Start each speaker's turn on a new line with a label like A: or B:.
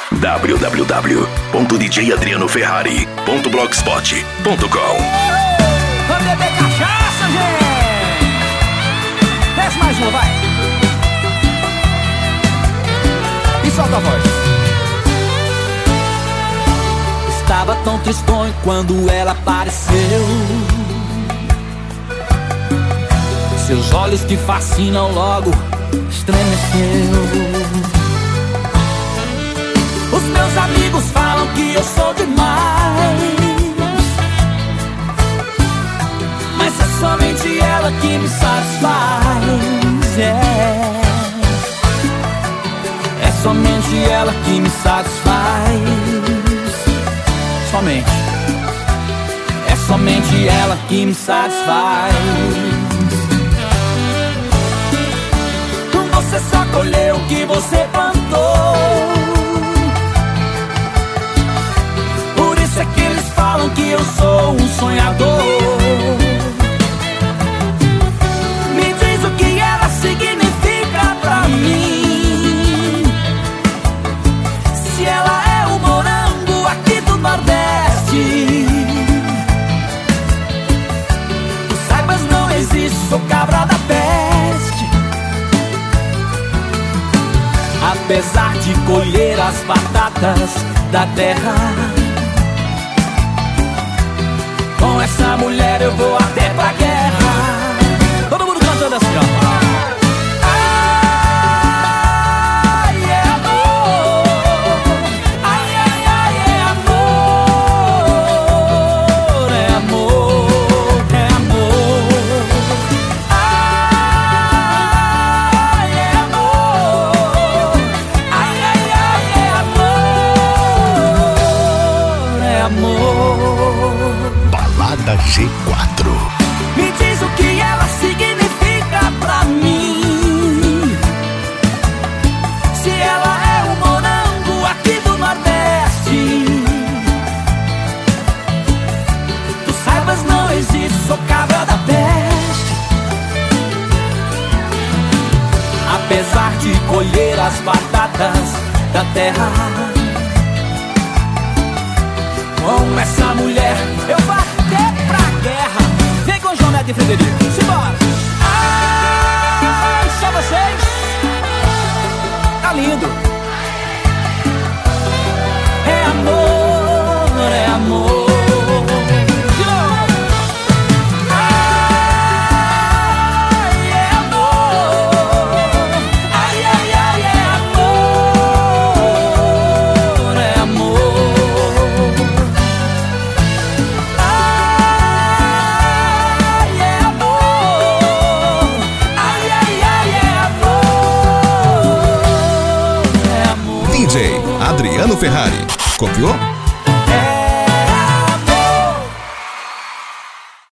A: www.djadrianoferrari.blogspot.com.
B: Vamos beber cachaça, gente! Desce mais uma, vai! E solta a voz. Estava tão tristonho quando ela apareceu. Seus olhos que fascinam logo estremeceu. Os meus amigos falam que eu sou demais, mas é somente ela que me satisfaz. É somente ela que me satisfaz. Somente. É somente ela que me satisfaz. Você só colheu o que você plantou. Por isso é que eles falam que eu sou um sonhador. Me diz o que ela significa pra mim. Se ela é o morango aqui do Nordeste. Tu saibas, não existe, sou cabra da peste. Apesar de colher as batatas da terra, com essa mulher eu vou até pra guerra. Todo mundo cantando assim, ó. Ai, é amor. Ai, ai, ai, é amor. É amor, é amor. Ai, é amor. Ai, ai, ai, é amor. É amor.
A: Balada G4.
B: Me diz o que ela significa pra mim. Se ela é o morango aqui do Nordeste. Tu saibas, não existe, sou cabra da peste. Apesar de colher as batatas da terra, com essa mulher eu vou até pra guerra. Vem com o João Neto e Frederico, simbora! Ai, só vocês! Tá lindo! É amor, é amor. De novo! Ai, é amor. Ai, ai, ai, é amor. É amor. Ai, é amor. Ai, ai, ai, é amor. É amor.
A: DJ Adriano Ferrari. Copiou?